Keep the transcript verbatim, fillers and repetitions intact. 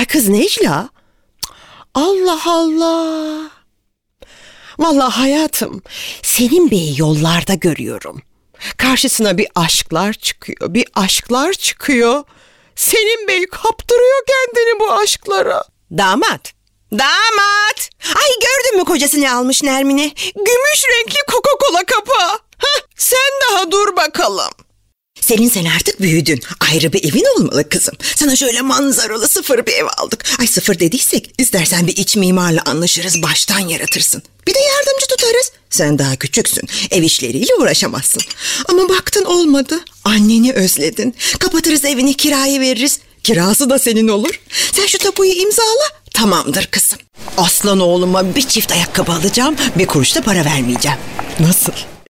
Ay kız Necla. Allah Allah. Vallahi hayatım, Selim Bey'i yollarda görüyorum. Karşısına bir aşklar çıkıyor, bir aşklar çıkıyor. Selim Bey kaptırıyor kendini bu aşklara. Damat, damat. Ay gördün mü kocası ne almış Nermin'e? Gümüş renkli Coca-Cola kapağı. Hah, sen daha dur bakalım. Selin sen artık büyüdün. Ayrı bir evin olmalı kızım. Sana şöyle manzaralı sıfır bir ev aldık. Ay sıfır dediysek istersen bir iç mimarla anlaşırız, baştan yaratırsın. Bir de yardımcı tutarız. Sen daha küçüksün. Ev işleriyle uğraşamazsın. Ama baktın olmadı. Anneni özledin. Kapatırız evini, kiraya veririz. Kirası da senin olur. Sen şu tapuyu imzala. Tamamdır kızım. Aslan oğluma bir çift ayakkabı alacağım. Bir kuruş da para vermeyeceğim. Nasıl?